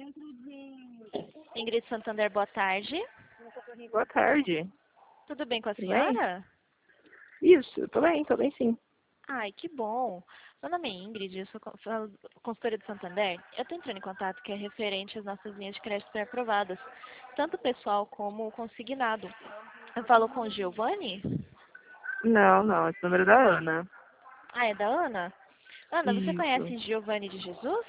Ingrid Santander, boa tarde. Boa tarde. Tudo bem com a Tudo bem? senhora? Isso, tô bem sim. Ai, que bom. Meu nome é Ingrid, eu sou consultora de Santander. Eu estou entrando em contato que é referente às nossas linhas de crédito pré-aprovadas, tanto pessoal como consignado. Eu falo com o Giovanni? Não, esse número é da Ana. Ah, é da Ana? Ana, você Isso. conhece Giovanni de Jesus?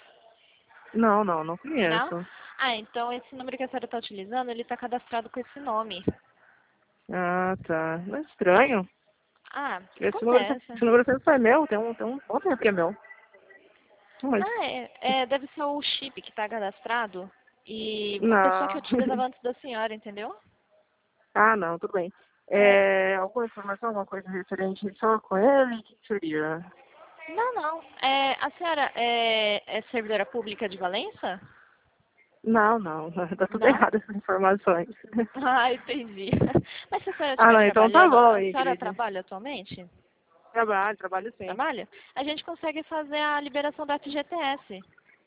Não Não? conheço. Ah, então esse número que a senhora está utilizando, ele está cadastrado com esse nome. Ah, tá. Mas estranho. Ah, Esse número, acontece. esse número sempre foi meu, tem um bom tempo que é meu. Mas, Ah, deve ser o chip que está cadastrado e a pessoa que não. utilizava antes da senhora, entendeu? Não, tudo bem. É, Alguma informação, alguma coisa referente só com ele? O que seria? não. A senhora é servidora pública de Valença? Não. Tá tudo Não? errado essas informações. Ah, entendi. Mas se a senhora Ah, estiver não, então tá trabalhando, bom, a senhora Ingrid. trabalha atualmente? Trabalho sim. Trabalha? A gente consegue fazer a liberação da FGTS.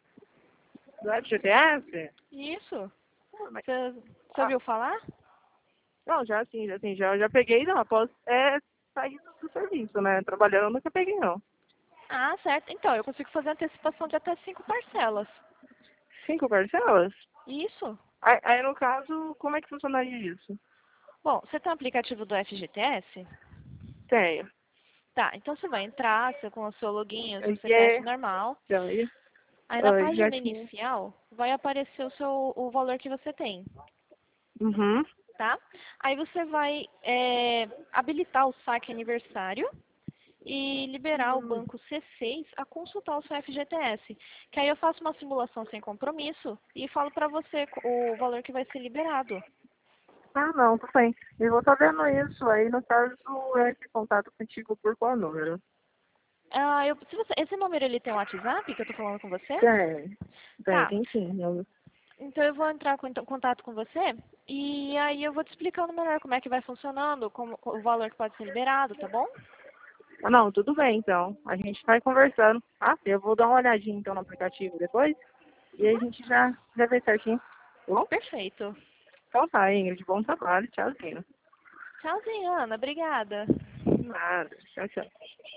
Do FGTS? Isso. Mas, Você ah, ouviu falar? não, já peguei, não, após sair do serviço, né? Trabalhando, eu nunca peguei, não. Ah, certo. Então, eu consigo fazer antecipação de até 5 parcelas. 5 parcelas? Isso. Aí, no caso, como é que funcionaria isso? Bom, você tem o aplicativo do FGTS? Tenho. Tá, então você vai entrar com o seu login, o seu Aí CPF normal. aí, Aí na já página tinha. inicial vai aparecer o valor que você tem, Uhum. tá? Aí você vai habilitar o saque aniversário e liberar o banco C6 a consultar o seu FGTS. Que aí eu faço uma simulação sem compromisso e falo para você o valor que vai ser liberado. Não, tudo bem. Eu vou estar vendo isso. Aí, no caso, eu entro em contato contigo por qual número? Ah, esse número ele tem um WhatsApp que eu tô falando com você? Tem. Tá. Tem sim. Então eu vou entrar em contato com você e aí eu vou te explicando melhor como é que vai funcionando, como o valor que pode ser liberado, tá bom? Não, tudo bem, então. A gente vai conversando. Eu vou dar uma olhadinha, então, no aplicativo depois. E aí a gente já vê certinho. Tá bom? Perfeito. Então tá, Ingrid. Bom trabalho. Tchauzinho. Tchauzinho, Ana. Obrigada. Nada. Tchau.